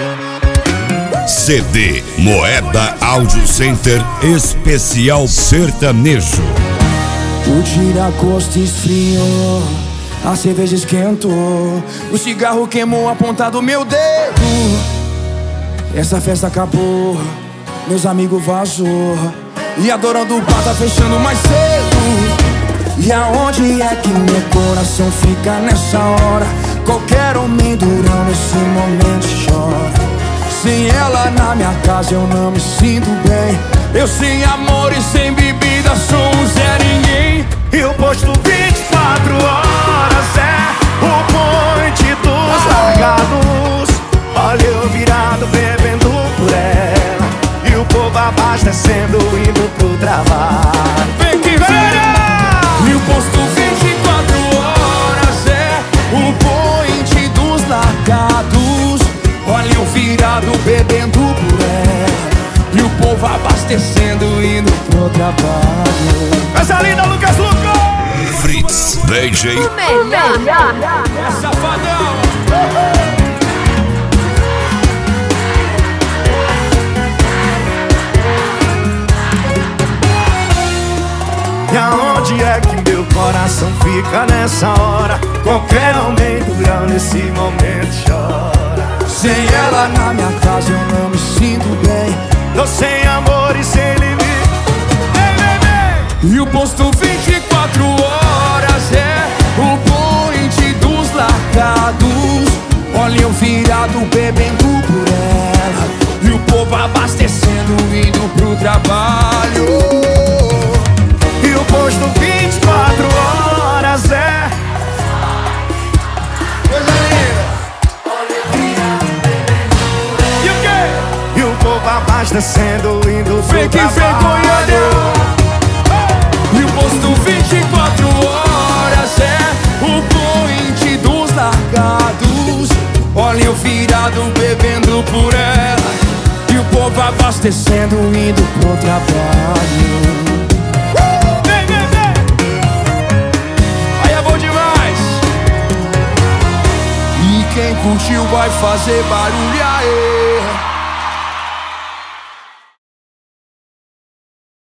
CD Moeda Audio Center Especial Sertanejo. O tira-gosto esfriou, a cerveja esquentou, o cigarro queimou a ponta do meu dedo. Essa festa acabou, meus amigos vazou, e a dona do bar tá fechando mais cedo. E aonde é que meu coração fica nessa hora? Qualquer homem durão nesse momento chora. Sem ela na minha casa eu não me sinto bem. Eu sem amor e sem bebida sou um Zé Ninguém. E o posto 24 horas é o point dos largados. Olha eu virado bebendo por ela, e o povo abastecendo indo pro trabalho. Vem que vem! E o posto 24 horas é o point dos largados. Olha eu virado bebendo por ela, e o povo abastecendo indo pro trabalho. Essa linda Lucas Luco! Fritz DJ. O melhor. É safadão! E aonde é que meu coração fica nessa hora? Qualquer homem durão nesse momento chora. Sem ela na minha casa eu não me sinto bem. Tô sem amor e sem limite. E o posto 24 horas é o point dos largados. Olha eu virado bebendo por ela, e o povo abastecendo indo pro trabalho. E o posto 24 horas é Coisa linda! E o quê? E o povo abastecendo indo pro Vem que vem, trabalho. Goiânia! E o posto 24 horas é o point dos largados. Olha eu virado bebendo por ela, e o povo abastecendo indo pro trabalho. Aí é bom demais! E quem curtiu vai fazer barulho aí.